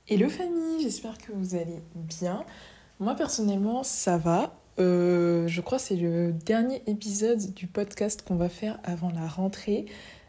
Hello famille, j'espère que vous allez bien. Moi personnellement ça va. Je crois que c'est le dernier épisode du podcast qu'on va faire avant la rentrée.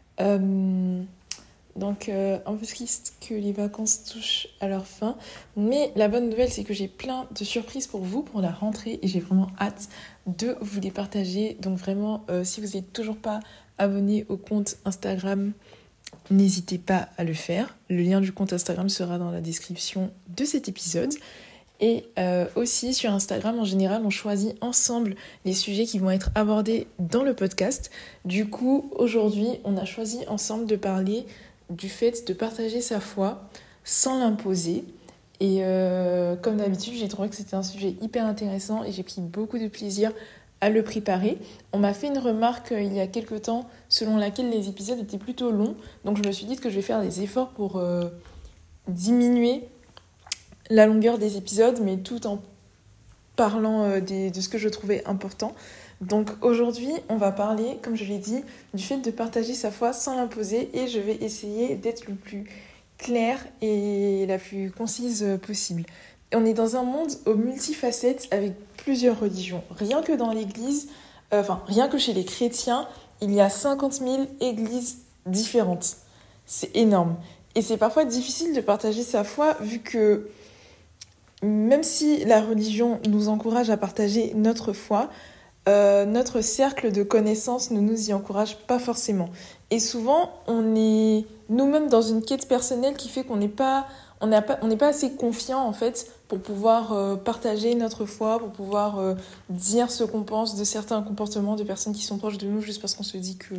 Donc un peu triste que les vacances touchent à leur fin. Mais la bonne nouvelle c'est que j'ai plein de surprises pour vous pour la rentrée et j'ai vraiment hâte de vous les partager. Donc vraiment si vous n'êtes toujours pas abonné au compte Instagram, n'hésitez pas à le faire. Le lien du compte Instagram sera dans la description de cet épisode. Et aussi sur Instagram, en général, on choisit ensemble les sujets qui vont être abordés dans le podcast. Du coup, aujourd'hui, on a choisi ensemble de parler du fait de partager sa foi sans l'imposer. Et comme d'habitude, j'ai trouvé que c'était un sujet hyper intéressant et j'ai pris beaucoup de plaisir à le préparer. On m'a fait une remarque il y a quelques temps selon laquelle les épisodes étaient plutôt longs. Donc je me suis dit que je vais faire des efforts pour diminuer la longueur des épisodes, mais tout en parlant de ce que je trouvais important. Donc aujourd'hui, on va parler, comme je l'ai dit, du fait de partager sa foi sans l'imposer et je vais essayer d'être le plus claire et la plus concise possible. On est dans un monde aux multifacettes avec plusieurs religions. Rien que dans l'église, rien que chez les chrétiens, il y a 50 000 églises différentes. C'est énorme. Et c'est parfois difficile de partager sa foi vu que même si la religion nous encourage à partager notre foi, notre cercle de connaissances ne nous y encourage pas forcément. Et souvent, on est nous-mêmes dans une quête personnelle qui fait qu'on n'est pas assez confiant en fait pour pouvoir partager notre foi, pour pouvoir dire ce qu'on pense de certains comportements de personnes qui sont proches de nous juste parce qu'on se dit que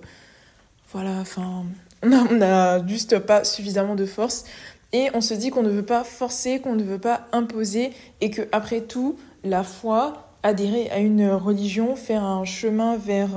on n'a juste pas suffisamment de force et on se dit qu'on ne veut pas forcer, qu'on ne veut pas imposer et que après tout, la foi, adhérer à une religion, faire un chemin vers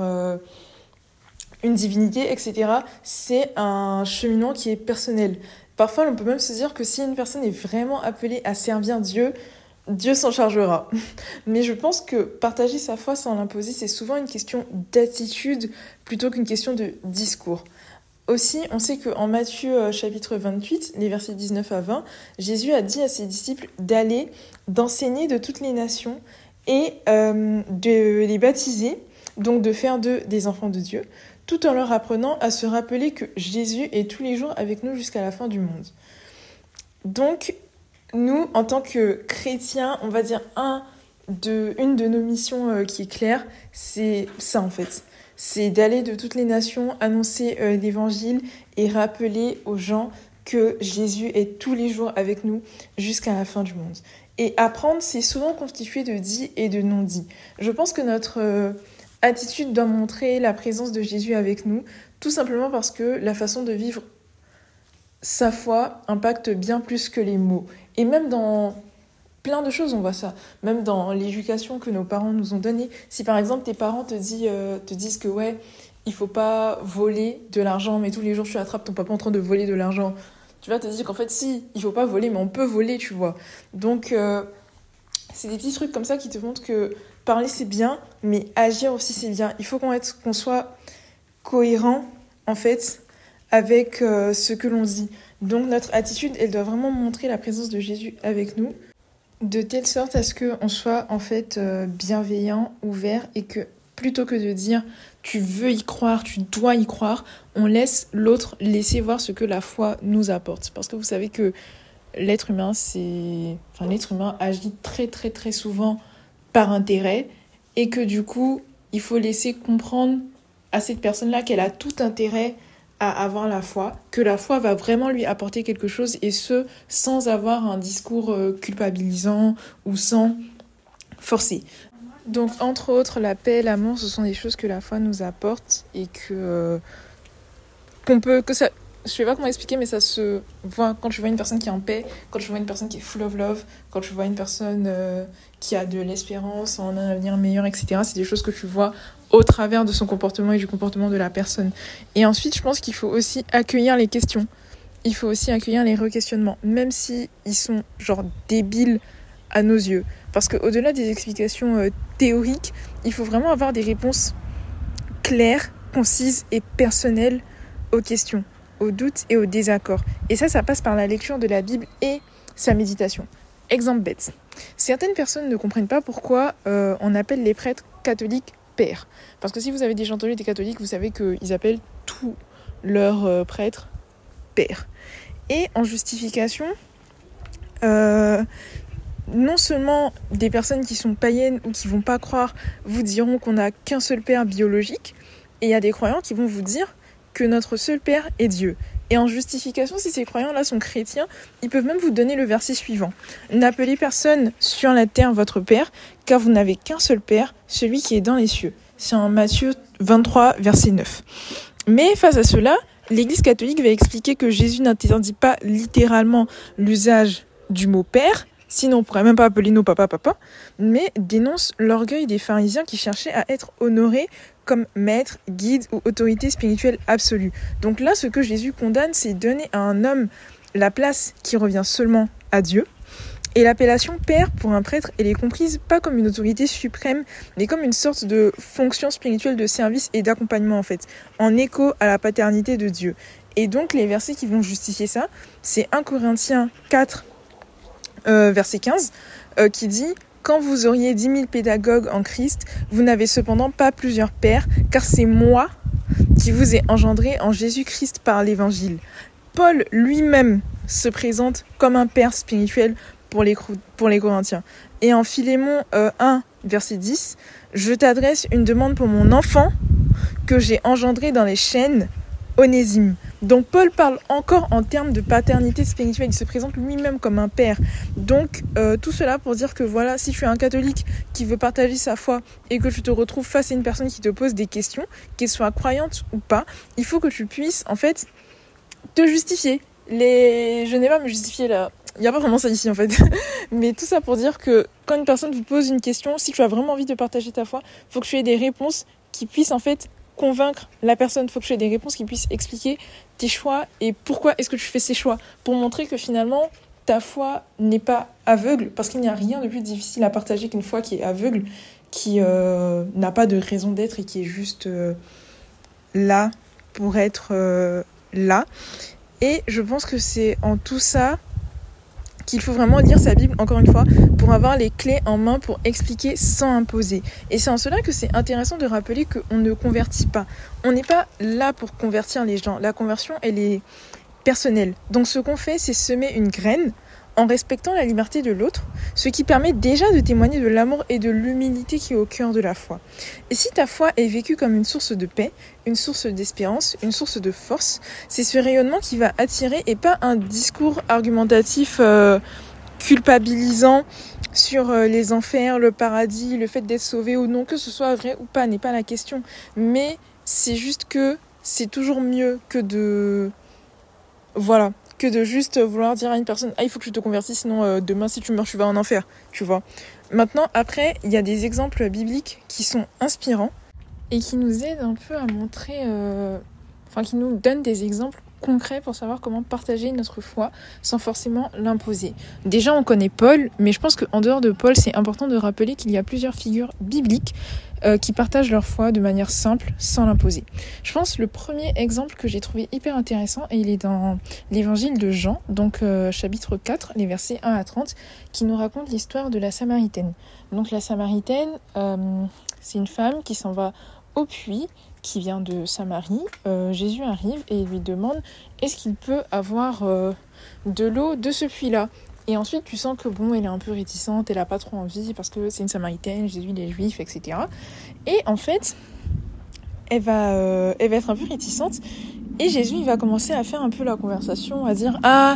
une divinité, etc., c'est un cheminement qui est personnel. Parfois, on peut même se dire que si une personne est vraiment appelée à servir Dieu, Dieu s'en chargera. Mais je pense que partager sa foi sans l'imposer, c'est souvent une question d'attitude plutôt qu'une question de discours. Aussi, on sait qu'en Matthieu chapitre 28, les versets 19 à 20, Jésus a dit à ses disciples d'aller, d'enseigner de toutes les nations et de les baptiser, donc de faire d'eux des enfants de Dieu, tout en leur apprenant à se rappeler que Jésus est tous les jours avec nous jusqu'à la fin du monde. Donc, nous, en tant que chrétiens, on va dire une de nos missions qui est claire, c'est ça en fait. C'est d'aller de toutes les nations, annoncer l'évangile et rappeler aux gens que Jésus est tous les jours avec nous jusqu'à la fin du monde. Et apprendre, c'est souvent constitué de dits et de non-dits. Je pense que notre attitude doit montrer la présence de Jésus avec nous, tout simplement parce que la façon de vivre sa foi impacte bien plus que les mots. Et même dans plein de choses, on voit ça. Même dans l'éducation que nos parents nous ont donnée. Si par exemple tes parents te disent que il faut pas voler de l'argent, mais tous les jours tu attrapes ton papa en train de voler de l'argent, tu vas te dire qu'en fait si, il faut pas voler, mais on peut voler, tu vois. Donc c'est des petits trucs comme ça qui te montrent que parler c'est bien, mais agir aussi c'est bien. Il faut qu'on soit cohérent en fait avec ce que l'on dit. Donc notre attitude, elle doit vraiment montrer la présence de Jésus avec nous, de telle sorte à ce qu'on soit en fait bienveillant, ouvert, et que plutôt que de dire tu veux y croire, tu dois y croire, on laisse l'autre laisser voir ce que la foi nous apporte. Parce que vous savez que l'être humain agit très très très souvent par intérêt et que du coup, il faut laisser comprendre à cette personne-là qu'elle a tout intérêt à avoir la foi, que la foi va vraiment lui apporter quelque chose et ce, sans avoir un discours culpabilisant ou sans forcer. Donc, entre autres, la paix, l'amour, ce sont des choses que la foi nous apporte et je sais pas comment expliquer, mais ça se voit quand tu vois une personne qui est en paix, quand tu vois une personne qui est full of love, quand tu vois une personne qui a de l'espérance en un avenir meilleur, etc. C'est des choses que tu vois au travers de son comportement et du comportement de la personne. Et ensuite, je pense qu'il faut aussi accueillir les questions. Il faut aussi accueillir les re-questionnements, même si ils sont genre débiles à nos yeux. Parce qu'au-delà des explications théoriques, il faut vraiment avoir des réponses claires, concises et personnelles aux questions. au doute et au désaccord. Et ça passe par la lecture de la Bible et sa méditation. Exemple bête. Certaines personnes ne comprennent pas pourquoi on appelle les prêtres catholiques pères. Parce que si vous avez déjà entendu des catholiques, vous savez qu'ils appellent tous leurs prêtres pères. Et en justification, non seulement des personnes qui sont païennes ou qui vont pas croire vous diront qu'on n'a qu'un seul père biologique, et il y a des croyants qui vont vous dire que notre seul père est Dieu. Et en justification, si ces croyants-là sont chrétiens, ils peuvent même vous donner le verset suivant. N'appelez personne sur la terre votre père, car vous n'avez qu'un seul père, celui qui est dans les cieux. C'est en Matthieu 23, verset 9. Mais face à cela, l'Église catholique va expliquer que Jésus n'interdit pas littéralement l'usage du mot père, sinon on pourrait même pas appeler nos papas papa, mais dénonce l'orgueil des pharisiens qui cherchaient à être honorés comme maître, guide ou autorité spirituelle absolue. Donc là, ce que Jésus condamne, c'est donner à un homme la place qui revient seulement à Dieu. Et l'appellation père pour un prêtre, elle est comprise pas comme une autorité suprême, mais comme une sorte de fonction spirituelle de service et d'accompagnement en fait, en écho à la paternité de Dieu. Et donc les versets qui vont justifier ça, c'est 1 Corinthiens 4, verset 15, qui dit « Quand vous auriez 10 000 pédagogues en Christ, vous n'avez cependant pas plusieurs pères, car c'est moi qui vous ai engendré en Jésus-Christ par l'Évangile. » Paul lui-même se présente comme un père spirituel pour les Corinthiens. Et en Philémon 1, verset 10, « Je t'adresse une demande pour mon enfant que j'ai engendré dans les chaînes, Onésime. » Donc Paul parle encore en termes de paternité spirituelle, il se présente lui-même comme un père. Donc tout cela pour dire que voilà, si tu es un catholique qui veut partager sa foi et que tu te retrouves face à une personne qui te pose des questions, qu'elle soit croyante ou pas, il faut que tu puisses en fait te justifier. Je n'ai pas à me justifier là, il n'y a pas vraiment ça ici en fait. Mais tout ça pour dire que quand une personne vous pose une question, si tu as vraiment envie de partager ta foi, il faut que tu aies des réponses qui puissent en fait convaincre la personne. Il faut que tu aies des réponses qui puissent expliquer tes choix et pourquoi est-ce que tu fais ces choix, pour montrer que finalement ta foi n'est pas aveugle, parce qu'il n'y a rien de plus difficile à partager qu'une foi qui est aveugle, qui n'a pas de raison d'être et qui est juste là pour être là. Et je pense que c'est en tout ça qu'il faut vraiment lire sa Bible, encore une fois, pour avoir les clés en main pour expliquer sans imposer. Et c'est en cela que c'est intéressant de rappeler qu'on ne convertit pas. On n'est pas là pour convertir les gens. La conversion, elle est personnelle. Donc ce qu'on fait, c'est semer une graine en respectant la liberté de l'autre, ce qui permet déjà de témoigner de l'amour et de l'humilité qui est au cœur de la foi. Et si ta foi est vécue comme une source de paix, une source d'espérance, une source de force, c'est ce rayonnement qui va attirer et pas un discours argumentatif culpabilisant sur les enfers, le paradis, le fait d'être sauvé ou non, que ce soit vrai ou pas, n'est pas la question. Mais c'est juste que c'est toujours mieux que de... Voilà. Que de juste vouloir dire à une personne « Ah, il faut que tu te convertisses, sinon demain, si tu meurs, tu vas en enfer. » Tu vois. Maintenant, après, il y a des exemples bibliques qui sont inspirants et qui nous aident un peu à montrer... qui nous donnent des exemples concrets pour savoir comment partager notre foi sans forcément l'imposer. Déjà, on connaît Paul, mais je pense qu'en dehors de Paul, c'est important de rappeler qu'il y a plusieurs figures bibliques qui partagent leur foi de manière simple, sans l'imposer. Je pense le premier exemple que j'ai trouvé hyper intéressant, et il est dans l'évangile de Jean, donc chapitre 4, les versets 1 à 30, qui nous raconte l'histoire de la Samaritaine. Donc la Samaritaine, c'est une femme qui s'en va au puits, qui vient de Samarie. Jésus arrive et lui demande est-ce qu'il peut avoir de l'eau de ce puits-là. Et ensuite, tu sens que elle est un peu réticente, elle a pas trop envie parce que c'est une Samaritaine, Jésus il est juif, etc. Et en fait, elle va être un peu réticente. Et Jésus, il va commencer à faire un peu la conversation, à dire « Ah,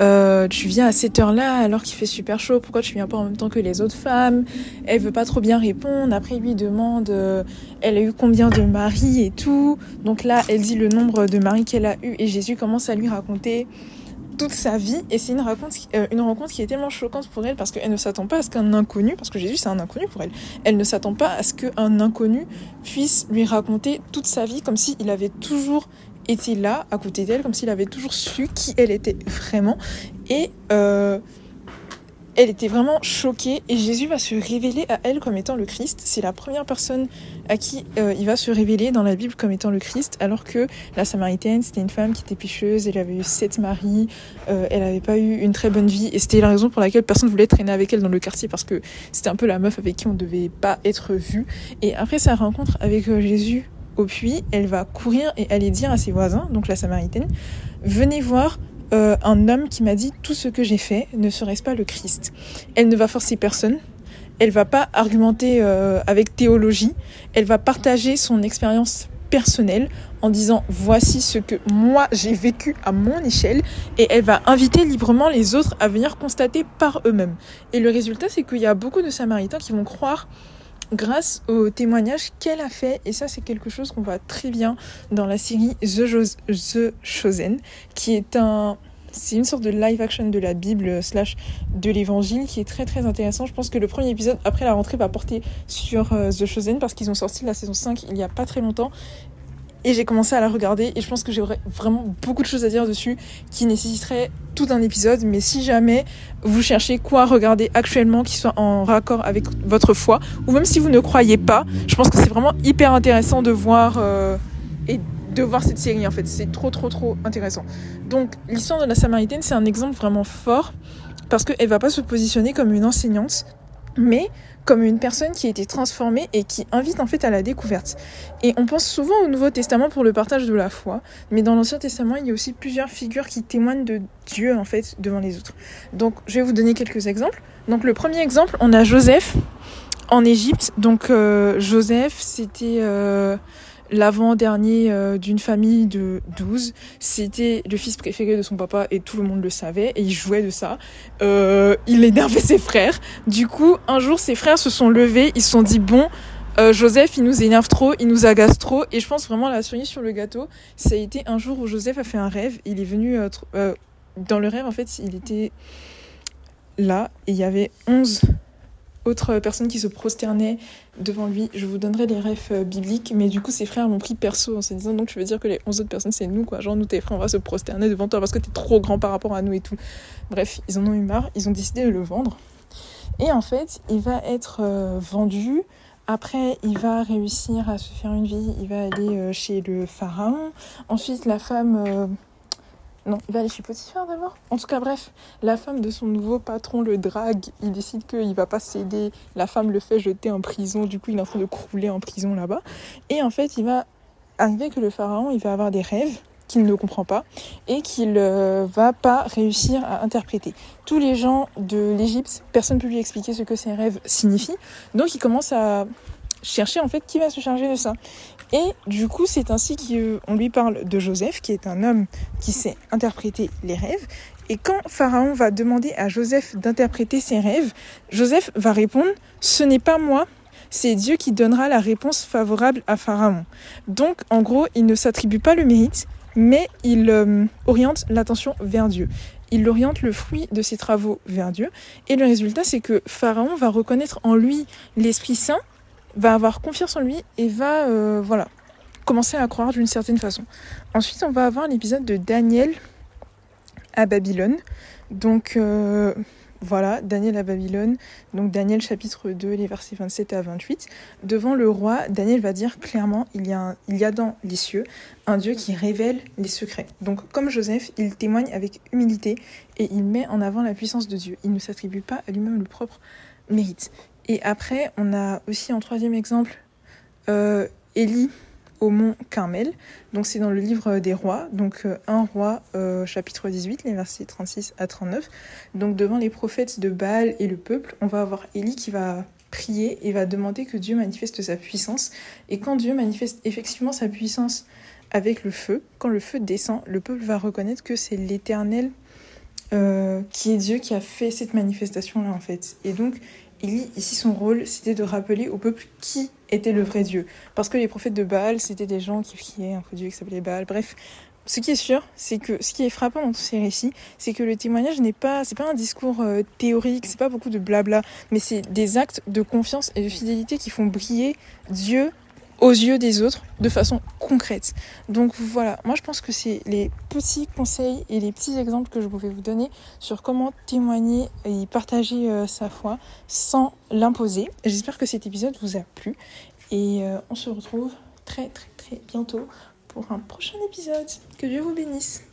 tu viens à cette heure-là alors qu'il fait super chaud, pourquoi tu viens pas en même temps que les autres femmes ?» Elle veut pas trop bien répondre. Après, il lui demande elle a eu combien de maris et tout. Donc là, elle dit le nombre de maris qu'elle a eu et Jésus commence à lui raconter toute sa vie. Et c'est une rencontre qui est tellement choquante pour elle parce qu'elle ne s'attend pas à ce qu'un inconnu, parce que Jésus c'est un inconnu pour elle, elle ne s'attend pas à ce qu'un inconnu puisse lui raconter toute sa vie comme s'il avait toujours était là à côté d'elle, comme s'il avait toujours su qui elle était vraiment. Et Elle était vraiment choquée et Jésus va se révéler à elle comme étant le Christ. C'est la première personne à qui il va se révéler dans la Bible comme étant le Christ, alors que la Samaritaine, c'était une femme qui était pécheuse, elle avait eu 7 maris, elle n'avait pas eu une très bonne vie et c'était la raison pour laquelle personne voulait traîner avec elle dans le quartier parce que c'était un peu la meuf avec qui on ne devait pas être vu. Et après sa rencontre avec Jésus au puits, elle va courir et aller dire à ses voisins, donc la Samaritaine, venez voir un homme qui m'a dit tout ce que j'ai fait, ne serait-ce pas le Christ. Elle ne va forcer personne, elle va pas argumenter avec théologie, elle va partager son expérience personnelle en disant voici ce que moi j'ai vécu à mon échelle et elle va inviter librement les autres à venir constater par eux-mêmes. Et le résultat c'est qu'il y a beaucoup de Samaritains qui vont croire grâce au témoignage qu'elle a fait, et ça c'est quelque chose qu'on voit très bien dans la série The Chosen, qui est c'est une sorte de live action de la Bible / de l'évangile qui est très très intéressant. Je pense que le premier épisode après la rentrée va porter sur The Chosen parce qu'ils ont sorti la saison 5 il y a pas très longtemps. Et j'ai commencé à la regarder et je pense que j'aurais vraiment beaucoup de choses à dire dessus qui nécessiteraient tout un épisode. Mais si jamais vous cherchez quoi regarder actuellement qui soit en raccord avec votre foi, ou même si vous ne croyez pas, je pense que c'est vraiment hyper intéressant de voir cette série en fait. C'est trop intéressant. Donc l'histoire de la Samaritaine, c'est un exemple vraiment fort parce qu'elle va pas se positionner comme une enseignante, mais comme une personne qui a été transformée et qui invite en fait à la découverte. Et on pense souvent au Nouveau Testament pour le partage de la foi, mais dans l'Ancien Testament, il y a aussi plusieurs figures qui témoignent de Dieu en fait devant les autres. Donc je vais vous donner quelques exemples. Donc le premier exemple, on a Joseph en Égypte. Donc Joseph, c'était l'avant-dernier d'une famille de 12. C'était le fils préféré de son papa et tout le monde le savait et il jouait de ça. Il énervait ses frères. Du coup, un jour, ses frères se sont levés, ils se sont dit bon, Joseph, il nous énerve trop, il nous agace trop. Et je pense vraiment la cerise sur le gâteau, ça a été un jour où Joseph a fait un rêve. Il est venu dans le rêve, en fait, il était là et il y avait 11 autres personnes qui se prosternaient devant lui. Je vous donnerai les refs bibliques, mais du coup ses frères m'ont pris perso en se disant donc tu veux dire que les 11 autres personnes c'est nous quoi, genre nous tes frères on va se prosterner devant toi parce que t'es trop grand par rapport à nous et tout. Bref, ils en ont eu marre, ils ont décidé de le vendre et en fait il va être vendu. Après il va réussir à se faire une vie, il va aller chez le pharaon, ensuite la femme non, il va aller chez Potiphar d'abord. En tout cas, bref, la femme de son nouveau patron le drague. Il décide qu'il va pas céder. La femme le fait jeter en prison. Du coup, il est en train de crouler en prison là-bas. Et en fait, il va arriver que le pharaon, il va avoir des rêves qu'il ne comprend pas et qu'il va pas réussir à interpréter. Tous les gens de l'Égypte, personne ne peut lui expliquer ce que ces rêves signifient. Donc, il commence à chercher en fait qui va se charger de ça. Et du coup, c'est ainsi qu'on lui parle de Joseph, qui est un homme qui sait interpréter les rêves. Et quand Pharaon va demander à Joseph d'interpréter ses rêves, Joseph va répondre « Ce n'est pas moi, c'est Dieu qui donnera la réponse favorable à Pharaon. » Donc, en gros, il ne s'attribue pas le mérite, mais il oriente l'attention vers Dieu. Il oriente le fruit de ses travaux vers Dieu. Et le résultat, c'est que Pharaon va reconnaître en lui l'Esprit Saint, va avoir confiance en lui et va commencer à croire d'une certaine façon. Ensuite, on va avoir l'épisode de Daniel à Babylone. Donc Daniel à Babylone. Donc Daniel chapitre 2, les versets 27 à 28. Devant le roi, Daniel va dire clairement il y a dans les cieux un Dieu qui révèle les secrets. Donc comme Joseph, il témoigne avec humilité et il met en avant la puissance de Dieu. Il ne s'attribue pas à lui-même le propre mérite. Et après, on a aussi en troisième exemple Élie au mont Carmel. Donc c'est dans le livre des rois, donc 1 roi chapitre 18, les versets 36 à 39. Donc devant les prophètes de Baal et le peuple, on va avoir Élie qui va prier et va demander que Dieu manifeste sa puissance. Et quand Dieu manifeste effectivement sa puissance avec le feu, quand le feu descend, le peuple va reconnaître que c'est l'Éternel qui est Dieu qui a fait cette manifestation-là en fait. Et donc Élie, ici, son rôle, c'était de rappeler au peuple qui était le vrai Dieu. Parce que les prophètes de Baal, c'était des gens qui priaient un faux Dieu qui s'appelait Baal. Bref, ce qui est sûr, c'est que ce qui est frappant dans tous ces récits, c'est que le témoignage c'est pas un discours théorique, c'est pas beaucoup de blabla, mais c'est des actes de confiance et de fidélité qui font briller Dieu aux yeux des autres de façon concrète. Donc voilà, moi je pense que c'est les petits conseils et les petits exemples que je pouvais vous donner sur comment témoigner et partager sa foi sans l'imposer. J'espère que cet épisode vous a plu et on se retrouve très très très bientôt pour un prochain épisode. Que Dieu vous bénisse.